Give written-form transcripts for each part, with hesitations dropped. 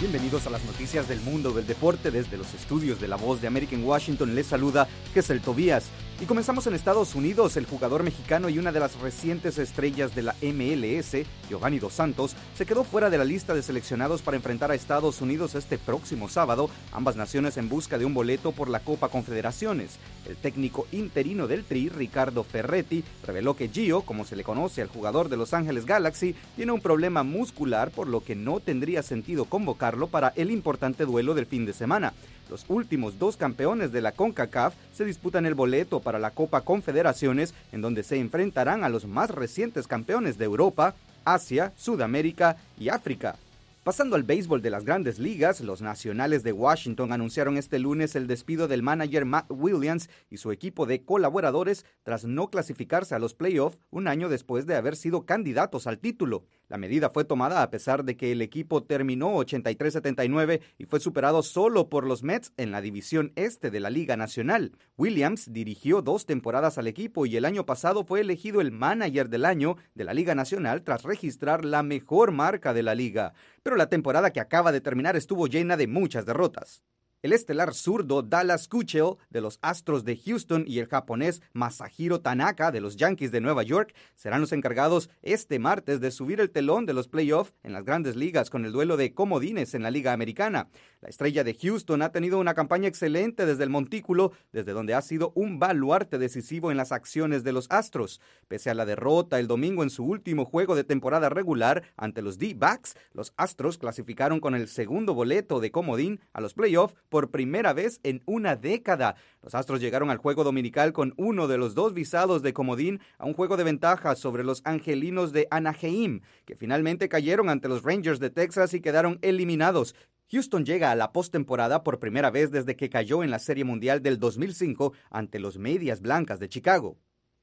Bienvenidos a las noticias del mundo del deporte desde los estudios de La Voz de América en Washington. Les saluda Gesell Tobías. Y comenzamos en Estados Unidos. El jugador mexicano y una de las recientes estrellas de la MLS, Giovanni Dos Santos, se quedó fuera de la lista de seleccionados para enfrentar a Estados Unidos este próximo sábado, ambas naciones en busca de un boleto por la Copa Confederaciones. El técnico interino del Tri, Ricardo Ferretti, reveló que Gio, como se le conoce al jugador de Los Ángeles Galaxy, tiene un problema muscular, por lo que no tendría sentido convocarlo para el importante duelo del fin de semana. Los últimos dos campeones de la CONCACAF se disputan el boleto para la Copa Confederaciones, en donde se enfrentarán a los más recientes campeones de Europa, Asia, Sudamérica y África. Pasando al béisbol de las Grandes Ligas, los Nacionales de Washington anunciaron este lunes el despido del manager Matt Williams y su equipo de colaboradores tras no clasificarse a los playoffs un año después de haber sido candidatos al título. La medida fue tomada a pesar de que el equipo terminó 83-79 y fue superado solo por los Mets en la división este de la Liga Nacional. Williams dirigió 2 temporadas al equipo y el año pasado fue elegido el manager del año de la Liga Nacional tras registrar la mejor marca de la liga. Pero la temporada que acaba de terminar estuvo llena de muchas derrotas. El estelar zurdo Dallas Keuchel de los Astros de Houston y el japonés Masahiro Tanaka de los Yankees de Nueva York serán los encargados este martes de subir el telón de los playoffs en las Grandes Ligas con el duelo de comodines en la Liga Americana. La estrella de Houston ha tenido una campaña excelente desde el montículo, desde donde ha sido un baluarte decisivo en las acciones de los Astros. Pese a la derrota el domingo en su último juego de temporada regular ante los D-Backs, los Astros clasificaron con el segundo boleto de comodín a los playoffs por primera vez en una década. Los Astros llegaron al juego dominical con uno de los 2 visados de comodín a un juego de ventaja sobre los Angelinos de Anaheim, que finalmente cayeron ante los Rangers de Texas y quedaron eliminados. Houston llega a la postemporada por primera vez desde que cayó en la Serie Mundial del 2005 ante los Medias Blancas de Chicago.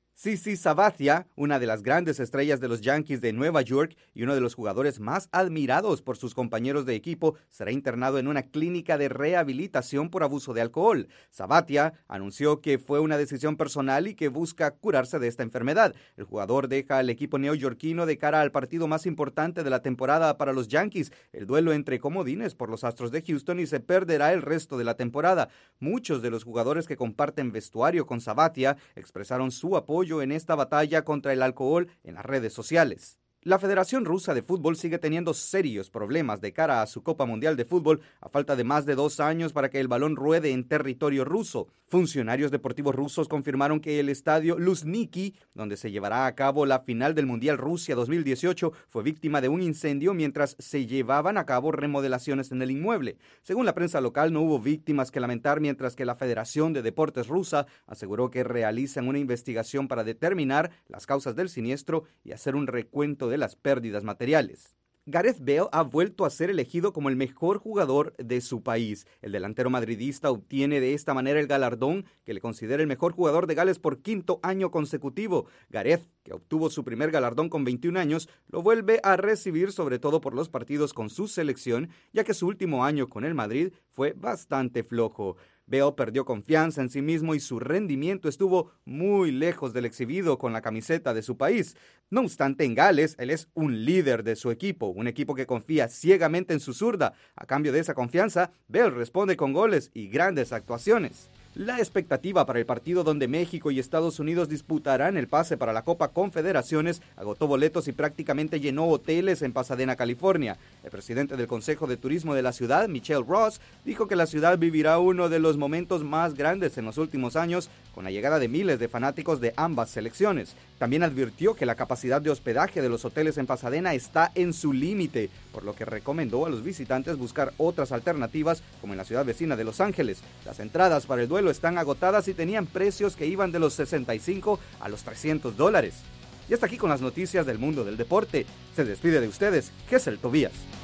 CC Sabathia, una de las grandes estrellas de los Yankees de Nueva York y uno de los jugadores más admirados por sus compañeros de equipo, será internado en una clínica de rehabilitación por abuso de alcohol. Sabathia anunció que fue una decisión personal y que busca curarse de esta enfermedad. El jugador deja al equipo neoyorquino de cara al partido más importante de la temporada para los Yankees, el duelo entre comodines por los Astros de Houston, y se perderá el resto de la temporada. Muchos de los jugadores que comparten vestuario con Sabathia expresaron su apoyo en esta batalla contra el alcohol en las redes sociales. La Federación Rusa de Fútbol sigue teniendo serios problemas de cara a su Copa Mundial de Fútbol a falta de más de 2 años para que el balón ruede en territorio ruso. Funcionarios deportivos rusos confirmaron que el estadio Luzhniki, donde se llevará a cabo la final del Mundial Rusia 2018, fue víctima de un incendio mientras se llevaban a cabo remodelaciones en el inmueble. Según la prensa local, no hubo víctimas que lamentar, mientras que la Federación de Deportes Rusa aseguró que realizan una investigación para determinar las causas del siniestro y hacer un recuento de las pérdidas materiales. Gareth Bale ha vuelto a ser elegido como el mejor jugador de su país. El delantero madridista obtiene de esta manera el galardón que le considera el mejor jugador de Gales por 5º año consecutivo. Gareth, que obtuvo su primer galardón con 21 años, lo vuelve a recibir sobre todo por los partidos con su selección, ya que su último año con el Madrid fue bastante flojo. Bale perdió confianza en sí mismo y su rendimiento estuvo muy lejos del exhibido con la camiseta de su país. No obstante, en Gales, él es un líder de su equipo, un equipo que confía ciegamente en su zurda. A cambio de esa confianza, Bale responde con goles y grandes actuaciones. La expectativa para el partido donde México y Estados Unidos disputarán el pase para la Copa Confederaciones agotó boletos y prácticamente llenó hoteles en Pasadena, California. El presidente del Consejo de Turismo de la ciudad, Michelle Ross, dijo que la ciudad vivirá uno de los momentos más grandes en los últimos años con la llegada de miles de fanáticos de ambas selecciones. También advirtió que la capacidad de hospedaje de los hoteles en Pasadena está en su límite, por lo que recomendó a los visitantes buscar otras alternativas como en la ciudad vecina de Los Ángeles. Las entradas para el duelo están agotadas y tenían precios que iban de los $65 a los $300. Y hasta aquí con las noticias del mundo del deporte. Se despide de ustedes, Gesell Tobías.